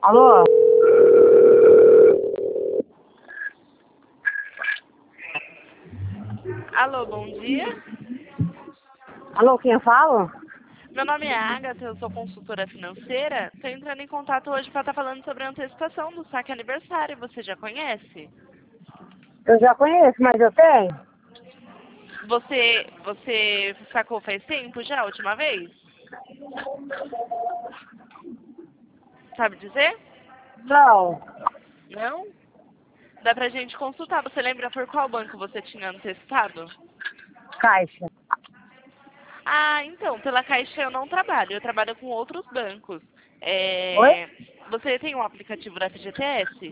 Alô? Alô, bom dia. Alô, quem eu falo? Meu nome é Agatha, eu sou consultora financeira. Estou entrando em contato hoje para estar falando sobre a antecipação do saque aniversário. Você já conhece? Eu já conheço, mas eu tenho? Você sacou faz tempo já, a última vez? Sabe dizer? Não. Não? Dá pra gente consultar. Você lembra por qual banco você tinha antecipado? Caixa. Ah, então, pela Caixa eu não trabalho. Eu trabalho com outros bancos. Oi? Você tem um aplicativo da FGTS?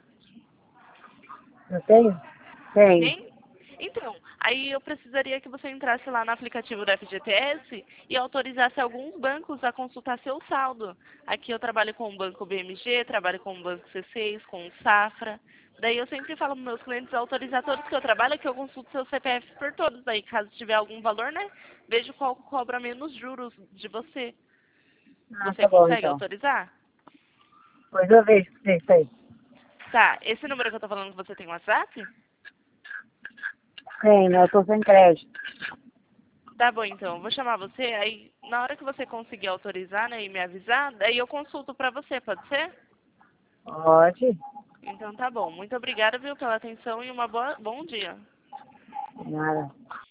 Eu tenho? Tenho. Tem? Então, aí eu precisaria que você entrasse lá no aplicativo da FGTS e autorizasse alguns bancos a consultar seu saldo. Aqui eu trabalho com o Banco BMG, trabalho com o Banco C6, com o Safra. Daí eu sempre falo para meus clientes autorizar todos que eu trabalho, que eu consulto seu CPF por todos. Aí caso tiver algum valor, né, vejo qual cobra menos juros de você. Ah, Você tá bom consegue então. autorizar? Pois eu vejo isso aí. Tá, esse número que eu tô falando que você tem WhatsApp? Tenho, eu tô sem crédito. Tá bom, então. Eu vou chamar você, aí na hora que você conseguir autorizar, né, e me avisar, daí eu consulto pra você, pode ser? Pode. Então tá bom. Muito obrigada, viu, pela atenção e bom dia. Nada.